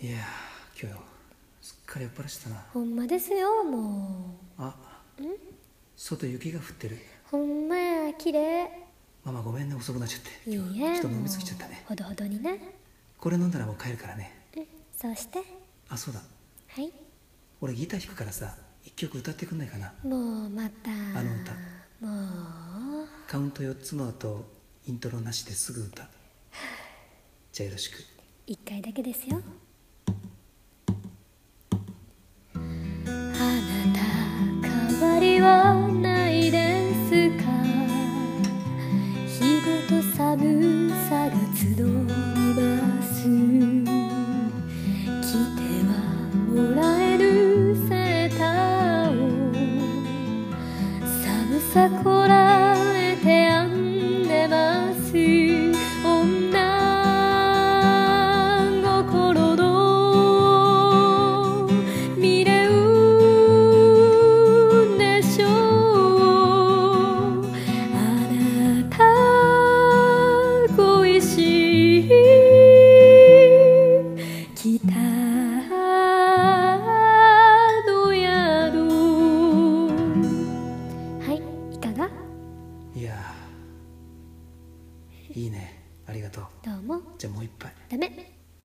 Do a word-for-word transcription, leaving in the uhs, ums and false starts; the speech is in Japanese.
いやー、今日すっかり酔っ払してたな。 ほんまですよ、もあ、 ん外雪が降ってる。 う。ほんまや、綺麗。 ママごめんね、遅くなっちゃって。 いい今日え、 人飲みもうすぎちゃったね。 ほどほどにね。 これ飲んだらもう帰るからね。 うん、そうして。 あ、そうだ、 はい。 俺ギター弾くからさ、一曲歌ってくんないかな。 もうまた。 あの歌。 もう。 カウントよっつの後イントロなしですぐ歌。じゃあよろしく。 一回だけですよ。あなた変わりはないですか。日ごと寒さが集います。着てはもらえるセーターを寒さこらえて編んでます。女心の未練でしょう。あなた恋しい北の宿。はい、いかが？ いやー、いいね、ありがとう。 どうも。 じゃあもう一杯。 ダメ。